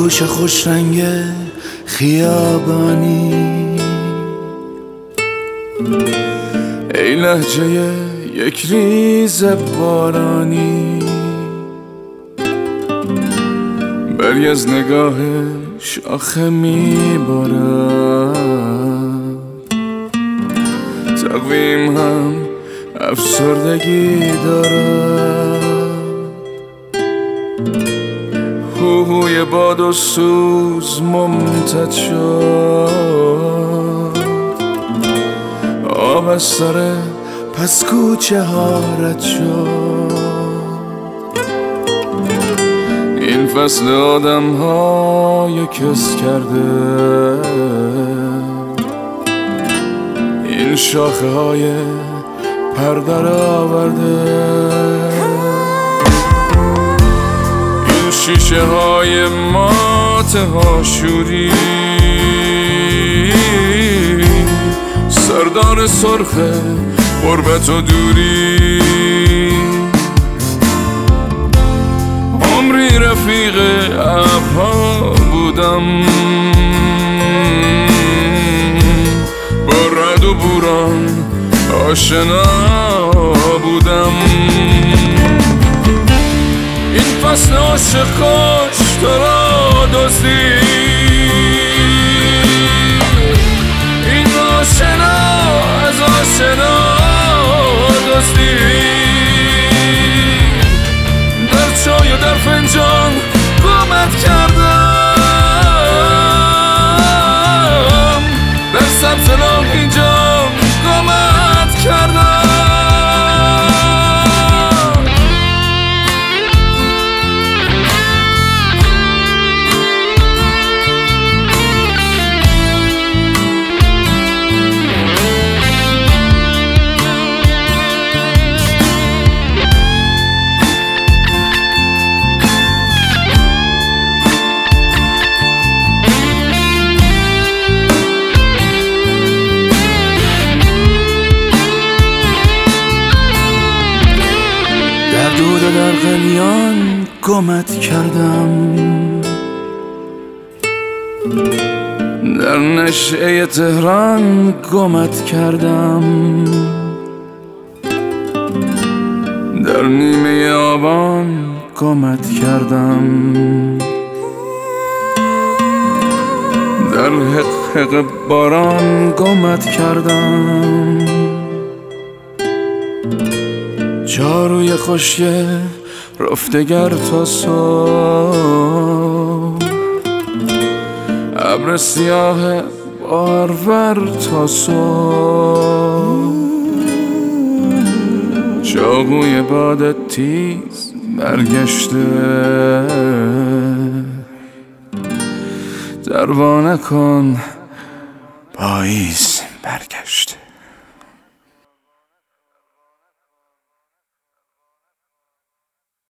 کوچه خوش رنگ خیابانی، ای لهجه یک ریز بارانی، بری از نگاه شاخه میبارد، تقویم هم افسردگی دارد، هوهوی باد و سوز ممتد شد، آب از سر پس کوچه ها رد شد، این فصل آدم های کس کرده، این شاخه های پرده را آورده، این شیشه های مات هاشوری، سردار سرخ غربت و دوری، عمری رفیق ابرها بودم، با رعد و بوران آشنا بودم، این فصل عاشق کاش تو را دزدید، این آشنا از آشنا دزدید، در چای و در فنجان گمت کردم، در سبز راه اینجا گمت کردم. دود در قلیان گمت کردم، در نشعه تهران گمت کردم، در نیمه آبان گمت کردم، در حق باران گمت کردم، جاروی خشک رفتگر تا صبح، ابر سیاه بارور تا صبح، چاقوی باد تیز برگشته، دروا نکن پاییز